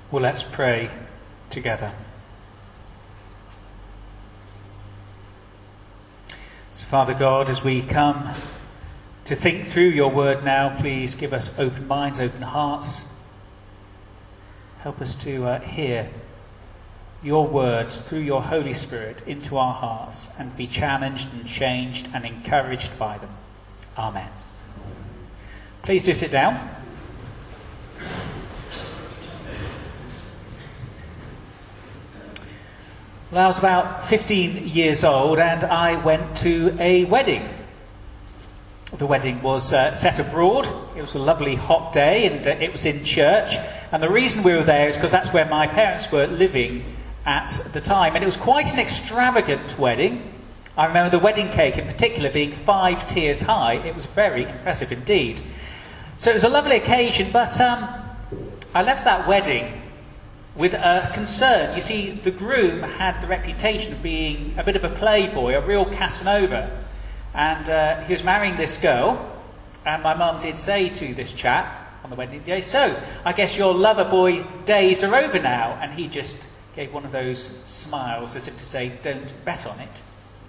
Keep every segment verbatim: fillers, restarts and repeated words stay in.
Well, let's pray together. So, Father God, as we come to think through your word now, please give us open minds, open hearts. Help us to uh, hear your words through your Holy Spirit into our hearts and be challenged and changed and encouraged by them. Amen. Please do sit down. Well, I was about fifteen years old and I went to a wedding. The wedding was uh, set abroad. It was a lovely hot day and uh, it was in church. And the reason we were there is because that's where my parents were living at the time. And it was quite an extravagant wedding. I remember the wedding cake in particular being five tiers high. It was very impressive indeed. So it was a lovely occasion, but um, I left that wedding with a concern. You see, the groom had the reputation of being a bit of a playboy, a real Casanova. And uh, he was marrying this girl, and my mum did say to this chap on the wedding day, "So, I guess your lover boy days are over now." And he just gave one of those smiles as if to say, "Don't bet on it."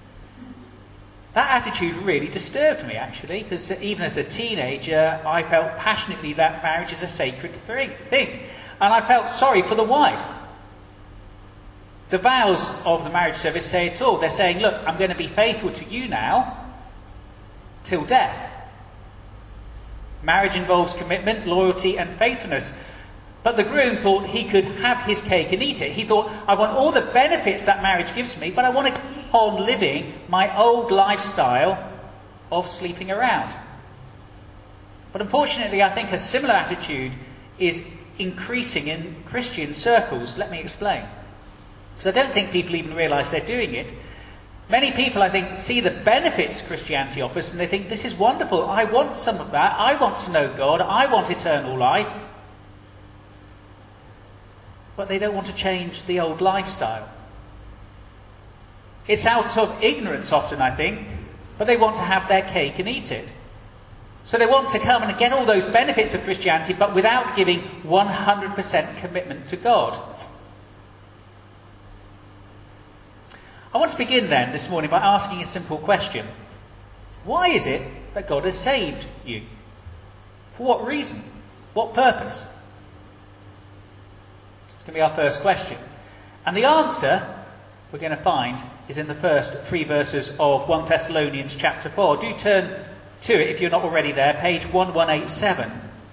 That attitude really disturbed me, actually, because even as a teenager, I felt passionately that marriage is a sacred thing. And I felt sorry for the wife. The vows of the marriage service say it all. They're saying, look, I'm going to be faithful to you now till death. Marriage involves commitment, loyalty and faithfulness. But the groom thought he could have his cake and eat it. He thought, I want all the benefits that marriage gives me, but I want to keep on living my old lifestyle of sleeping around. But unfortunately, I think a similar attitude is increasing in Christian circles. Let me explain. Because I don't think people even realise they're doing it. Many people, I think, see the benefits Christianity offers and they think, this is wonderful. I want some of that. I want to know God. I want eternal life. But they don't want to change the old lifestyle. It's out of ignorance often, I think, but they want to have their cake and eat it. So they want to come and get all those benefits of Christianity, but without giving one hundred percent commitment to God. I want to begin then this morning by asking a simple question. Why is it that God has saved you? For what reason? What purpose? It's going to be our first question. And the answer we're going to find is in the first three verses of First Thessalonians chapter four. Do turn to it if you're not already there, page eleven eighty-seven.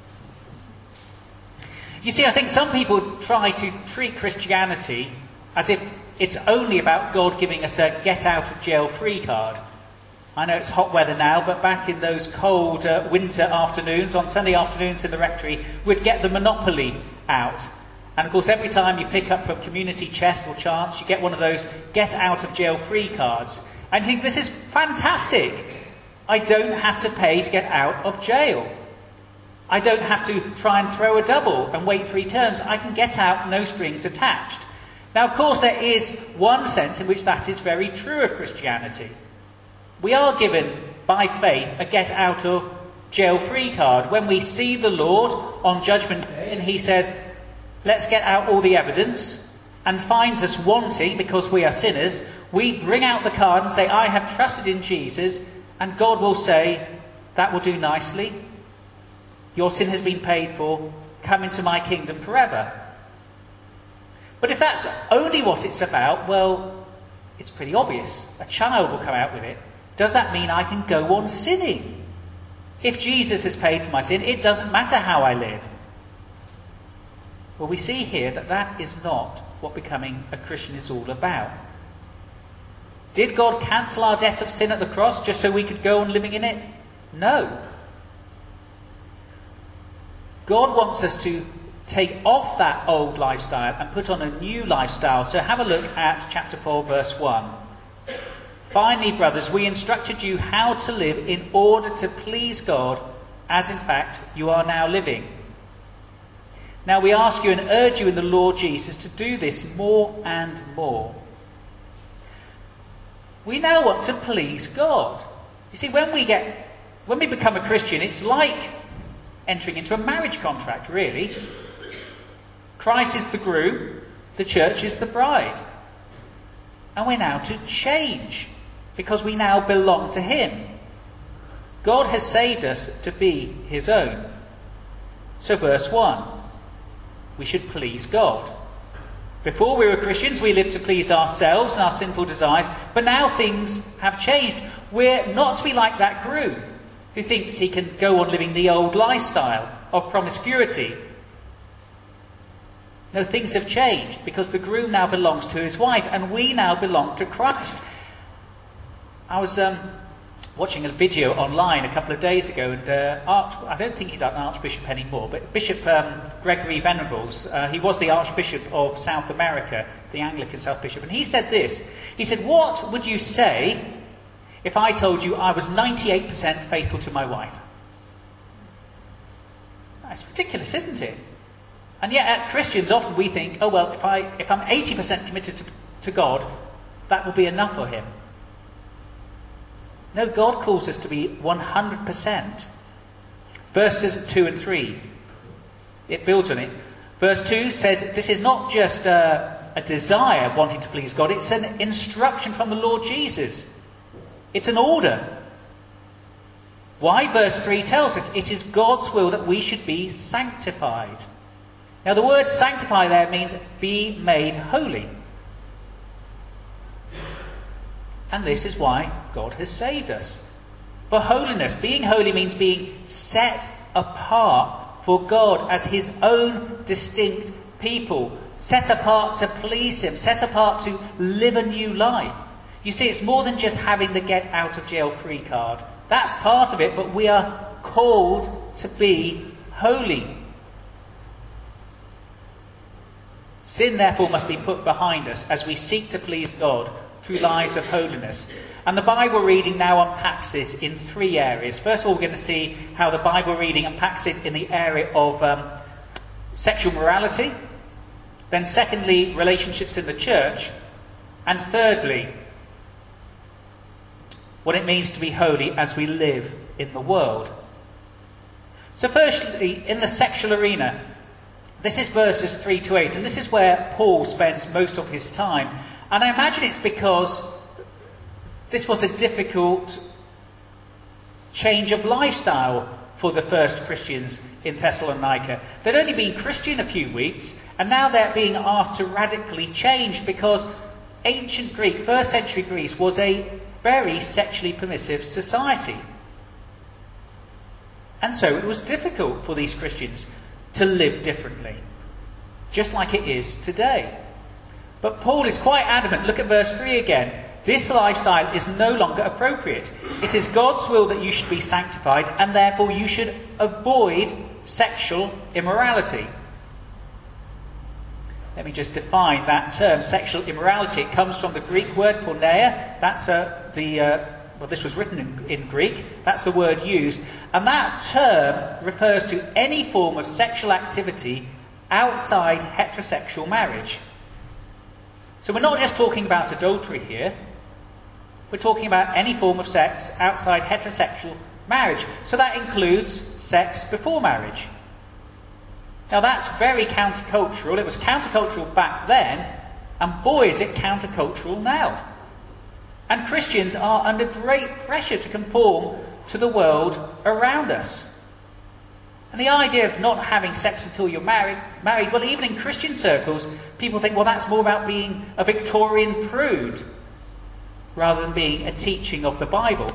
You see, I think some people try to treat Christianity as if it's only about God giving us a get-out-of-jail-free card. I know it's hot weather now, but back in those cold uh, winter afternoons, on Sunday afternoons in the rectory, we'd get the Monopoly out. And of course, every time you pick up from Community Chest or Chance, you get one of those get-out-of-jail-free cards. And you think, this is fantastic. I don't have to pay to get out of jail. I don't have to try and throw a double and wait three turns. I can get out, no strings attached. Now, of course, there is one sense in which that is very true of Christianity. We are given, by faith, a get-out-of-jail-free card. When we see the Lord on Judgment Day and he says, let's get out all the evidence, and finds us wanting because we are sinners, we bring out the card and say, I have trusted in Jesus, and God will say, that will do nicely. Your sin has been paid for. Come into my kingdom forever. But if that's only what it's about, well, it's pretty obvious. A child will come out with it. Does that mean I can go on sinning? If Jesus has paid for my sin, it doesn't matter how I live. Well, we see here that that is not what becoming a Christian is all about. Did God cancel our debt of sin at the cross just so we could go on living in it? No. God wants us to take off that old lifestyle and put on a new lifestyle. So have a look at chapter four, verse one. Finally, brothers, we instructed you how to live in order to please God, as in fact you are now living. Now we ask you and urge you in the Lord Jesus to do this more and more. We now want to please God. You see, when we get, when we become a Christian, it's like entering into a marriage contract, really. Christ is the groom, the church is the bride. And we're now to change, because we now belong to him. God has saved us to be his own. So verse one, we should please God. Before we were Christians, we lived to please ourselves and our sinful desires, but now things have changed. We're not to be like that groom who thinks he can go on living the old lifestyle of promiscuity. No, things have changed because the groom now belongs to his wife and we now belong to Christ. I was um, watching a video online a couple of days ago, and uh, Arch, I don't think he's an archbishop anymore, but Bishop um, Gregory Venables, uh, he was the Archbishop of South America, the Anglican South Bishop, and he said this. He said, "What would you say if I told you I was ninety-eight percent faithful to my wife?" That's ridiculous, isn't it? And yet, at Christians, often we think, oh well, if I if I'm eighty percent committed to, to God, that will be enough for him. No, God calls us to be one hundred percent. Verses two and three, it builds on it. Verse two says this is not just a, a desire wanting to please God, it's an instruction from the Lord Jesus. It's an order. Why? Verse three tells us it is God's will that we should be sanctified. Now the word sanctify there means be made holy. And this is why God has saved us. For holiness, being holy means being set apart for God as his own distinct people. Set apart to please him. Set apart to live a new life. You see, it's more than just having the get out of jail free card. That's part of it, but we are called to be holy. Sin, therefore, must be put behind us as we seek to please God through lives of holiness. And the Bible reading now unpacks this in three areas. First of all, we're going to see how the Bible reading unpacks it in the area of um, sexual morality. Then secondly, relationships in the church. And thirdly, what it means to be holy as we live in the world. So firstly, in the sexual arena, this is verses three to eight, and this is where Paul spends most of his time. And I imagine it's because this was a difficult change of lifestyle for the first Christians in Thessalonica. They'd only been Christian a few weeks, and now they're being asked to radically change because ancient Greek, first century Greece, was a very sexually permissive society. And so it was difficult for these Christians to live differently, just like it is today. But Paul is quite adamant. Look at verse three again. This lifestyle is no longer appropriate. It is God's will that you should be sanctified, and therefore you should avoid sexual immorality. Let me just define that term, sexual immorality. It comes from the Greek word porneia. That's uh, the uh, well, this was written in, in Greek. That's the word used, and that term refers to any form of sexual activity outside heterosexual marriage. So we're not just talking about adultery here. We're talking about any form of sex outside heterosexual marriage. So that includes sex before marriage. Now that's very countercultural. It was countercultural back then, and boy is it countercultural now. And Christians are under great pressure to conform to the world around us. And the idea of not having sex until you're married, married, well, even in Christian circles, people think, well, that's more about being a Victorian prude rather than being a teaching of the Bible.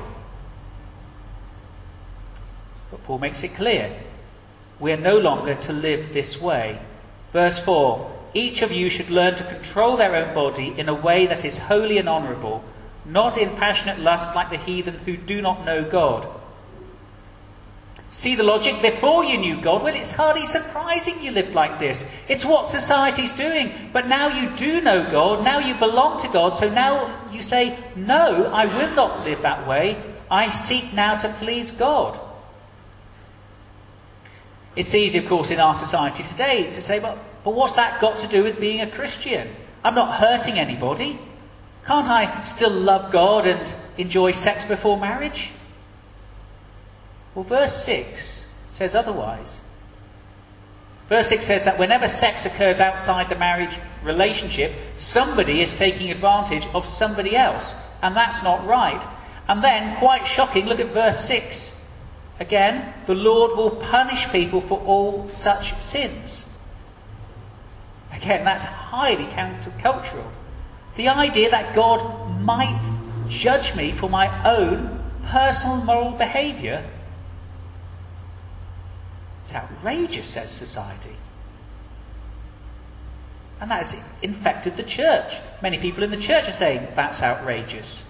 But Paul makes it clear. We are no longer to live this way. Verse four, each of you should learn to control their own body in a way that is holy and honourable, not in passionate lust like the heathen who do not know God. See the logic? Before you knew God, well, it's hardly surprising you lived like this. It's what society's doing. But now you do know God, now you belong to God, so now you say, no, I will not live that way. I seek now to please God. It's easy, of course, in our society today to say, well, but what's that got to do with being a Christian? I'm not hurting anybody. Can't I still love God and enjoy sex before marriage? Well, verse six says otherwise. Verse six says that whenever sex occurs outside the marriage relationship, somebody is taking advantage of somebody else. And that's not right. And then, quite shocking, look at verse six. Again, the Lord will punish people for all such sins. Again, that's highly countercultural. The idea that God might judge me for my own personal moral behaviour. It's outrageous, says society. And that has infected the church. Many people in the church are saying that's outrageous.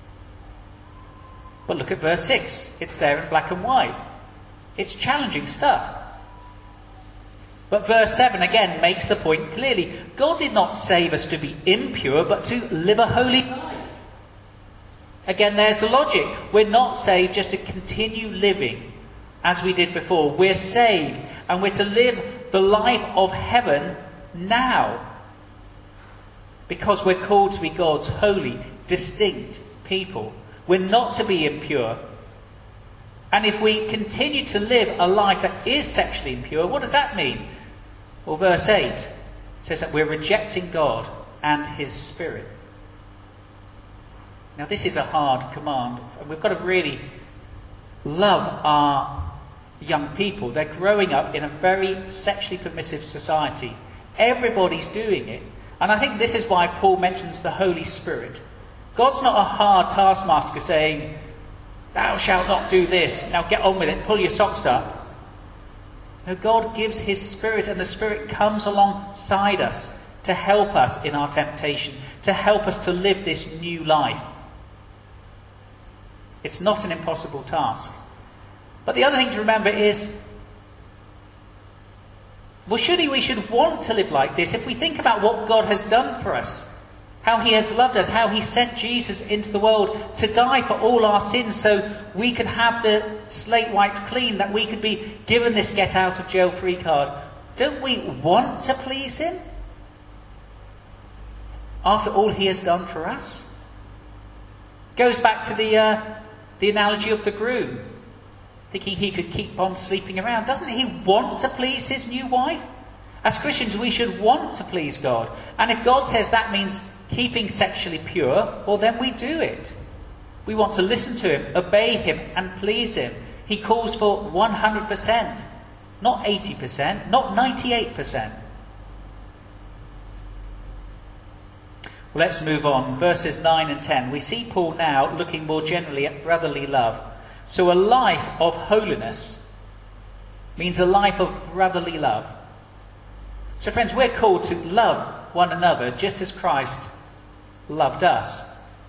But look at verse six. It's there in black and white. It's challenging stuff. But verse seven again makes the point clearly. God did not save us to be impure, but to live a holy life. Again, there's the logic. We're not saved just to continue living as we did before. We're saved and we're to live the life of heaven now. Because we're called to be God's holy, distinct people. We're not to be impure. And if we continue to live a life that is sexually impure, what does that mean? Well, verse eight says that we're rejecting God and His Spirit. Now, this is a hard command, and we've got to really love our young people. They're growing up in a very sexually permissive society. Everybody's doing it. And I think this is why Paul mentions the Holy Spirit. God's not a hard taskmaster saying, thou shalt not do this, now get on with it, pull your socks up. No, God gives His Spirit, and the Spirit comes alongside us to help us in our temptation, to help us to live this new life. It's not an impossible task. But the other thing to remember is, well, surely we should want to live like this if we think about what God has done for us. How He has loved us, how He sent Jesus into the world to die for all our sins so we could have the slate wiped clean, that we could be given this get out of jail free card. Don't we want to please Him? After all He has done for us? Goes back to the, uh, the analogy of the groom, thinking he could keep on sleeping around. Doesn't he want to please his new wife? As Christians, we should want to please God. And if God says that means keeping sexually pure, well, then we do it. We want to listen to Him, obey Him, and please Him. He calls for one hundred percent, not eighty percent, not ninety-eight percent. Well, let's move on. Verses nine and ten. We see Paul now looking more generally at brotherly love. So a life of holiness means a life of brotherly love. So friends, we're called to love one another just as Christ loved us.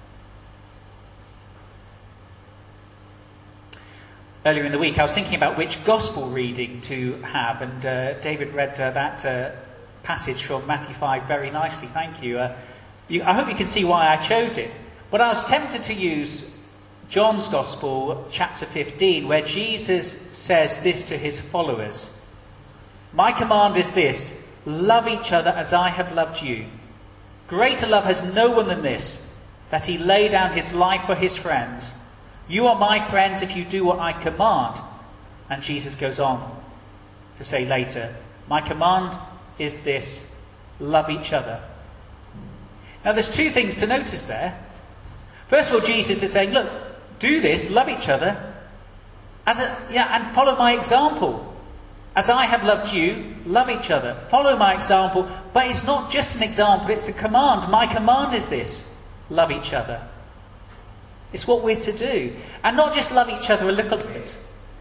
Earlier in the week I was thinking about which gospel reading to have, and uh, David read uh, that uh, passage from Matthew five very nicely. Thank you. Uh, you. I hope you can see why I chose it. But I was tempted to use John's Gospel, chapter fifteen, where Jesus says this to His followers. My command is this, love each other as I have loved you. Greater love has no one than this, that He lay down His life for His friends. You are my friends if you do what I command. And Jesus goes on to say later, my command is this, love each other. Now there's two things to notice there. First of all, Jesus is saying, look, do this, love each other, as a, yeah, and follow my example. As I have loved you, love each other. Follow my example. But it's not just an example, it's a command. My command is this, love each other. It's what we're to do. And not just love each other a little bit.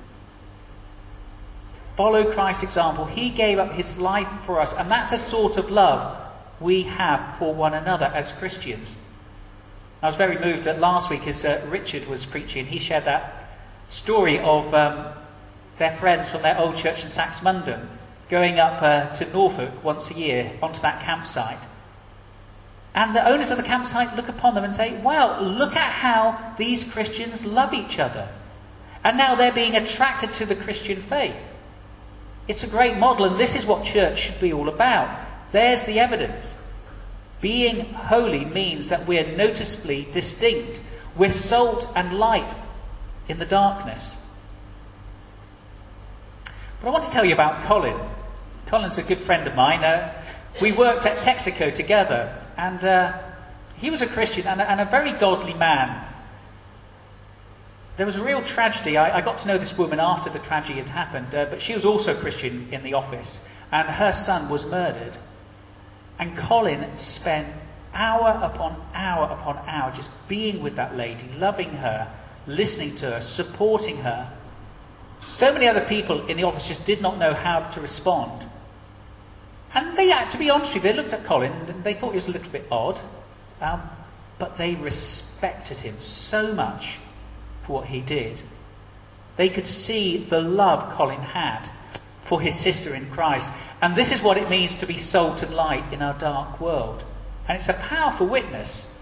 Follow Christ's example. He gave up His life for us. And that's the sort of love we have for one another as Christians. I was very moved that last week as uh, Richard was preaching, he shared that story of um, their friends from their old church in Saxmundham going up uh, to Norfolk once a year onto that campsite. And the owners of the campsite look upon them and say, wow, look at how these Christians love each other. And now they're being attracted to the Christian faith. It's a great model, and this is what church should be all about. There's the evidence. Being holy means that we're noticeably distinct. We're salt and light in the darkness. But I want to tell you about Colin. Colin's a good friend of mine. Uh, we worked at Texaco together, and uh, he was a Christian and a, and a very godly man. There was a real tragedy. I, I got to know this woman after the tragedy had happened, uh, but she was also a Christian in the office, and her son was murdered. And Colin spent hour upon hour upon hour just being with that lady, loving her, listening to her, supporting her. So many other people in the office just did not know how to respond. And they, to be honest with you, they looked at Colin and they thought he was a little bit odd, um, but they respected him so much for what he did. They could see the love Colin had for his sister in Christ. And this is what it means to be salt and light in our dark world. And it's a powerful witness.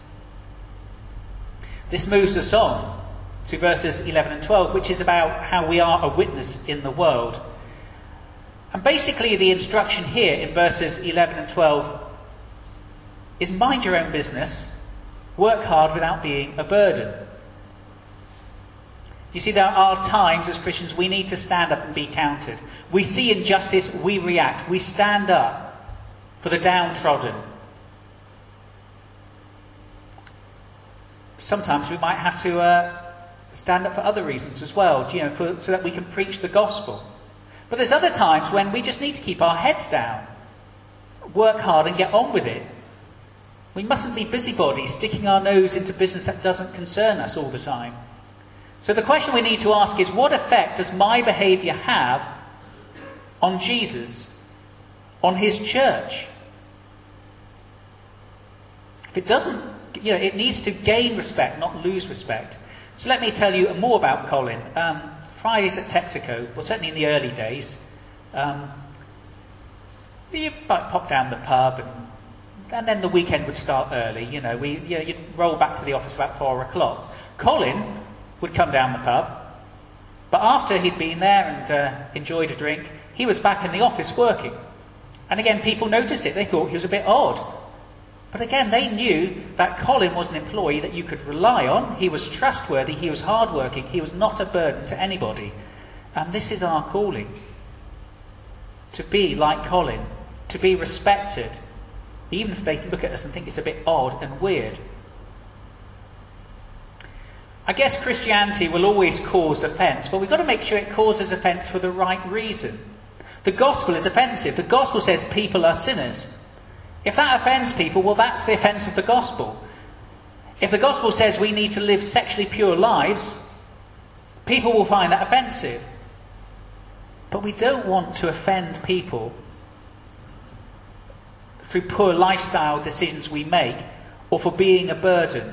This moves us on to verses eleven and twelve, which is about how we are a witness in the world. And basically the instruction here in verses eleven and twelve is mind your own business, work hard without being a burden. You see, there are times as Christians we need to stand up and be counted. We see injustice, we react. We stand up for the downtrodden. Sometimes we might have to uh, stand up for other reasons as well, you know, for, so that we can preach the gospel. But there's other times when we just need to keep our heads down, work hard and get on with it. We mustn't be busybodies sticking our nose into business that doesn't concern us all the time. So the question we need to ask is, what effect does my behaviour have on Jesus, on his church? If it doesn't, you know, it needs to gain respect, not lose respect. So let me tell you more about Colin. Um, Fridays at Texaco, well, certainly in the early days, um, you might pop down the pub, and, and then the weekend would start early. You know, we, you know, you'd roll back to the office about four o'clock. Colin would come down the pub, but after he'd been there and uh, enjoyed a drink, he was back in the office working. And again, people noticed it. They thought he was a bit odd. But again, they knew that Colin was an employee that you could rely on. He was trustworthy. He was hardworking. He was not a burden to anybody. And this is our calling. To be like Colin. To be respected. Even if they look at us and think it's a bit odd and weird. I guess Christianity will always cause offence, but we've got to make sure it causes offence for the right reason. The gospel is offensive. The gospel says people are sinners. If that offends people, well, that's the offence of the gospel. If the gospel says we need to live sexually pure lives, people will find that offensive. But we don't want to offend people through poor lifestyle decisions we make or for being a burden.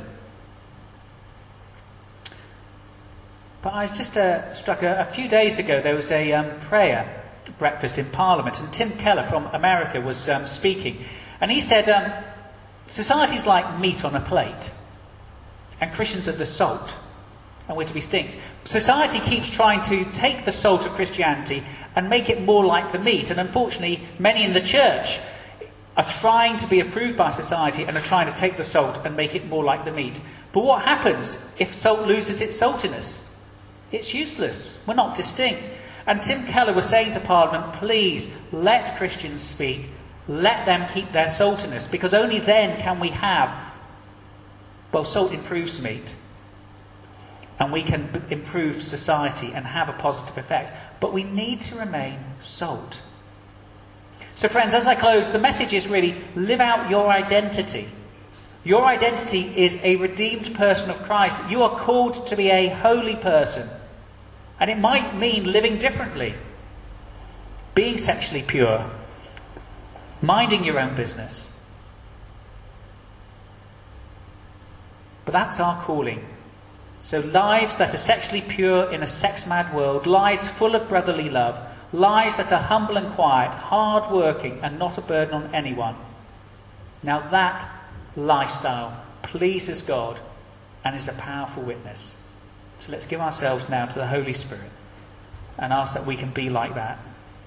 But I was just uh, struck a, a few days ago, there was a um, prayer breakfast in Parliament, and Tim Keller from America was um, speaking. And he said, um, society's like meat on a plate, and Christians are the salt, and we're to be distinct. Society keeps trying to take the salt of Christianity and make it more like the meat, and unfortunately many in the church are trying to be approved by society and are trying to take the salt and make it more like the meat. But what happens if salt loses its saltiness? It's useless. We're not distinct. And Tim Keller was saying to Parliament, please let Christians speak. Let them keep their saltiness, because only then can we have, well, salt improves meat, and we can b- improve society and have a positive effect. But we need to remain salt. So friends, as I close, the message is really, live out your identity. Your identity is a redeemed person of Christ. You are called to be a holy person. And it might mean living differently. Being sexually pure. Minding your own business. But that's our calling. So lives that are sexually pure in a sex-mad world, lives full of brotherly love, lives that are humble and quiet, hard-working and not a burden on anyone. Now that lifestyle pleases God and is a powerful witness. So let's give ourselves now to the Holy Spirit and ask that we can be like that.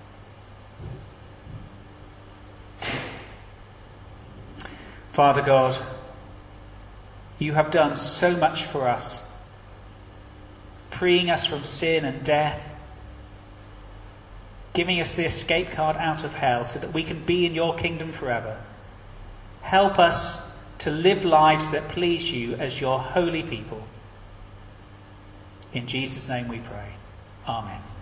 Father God, you have done so much for us, freeing us from sin and death, giving us the escape card out of hell so that we can be in your kingdom forever. Help us to live lives that please you as your holy people. In Jesus' name we pray. Amen.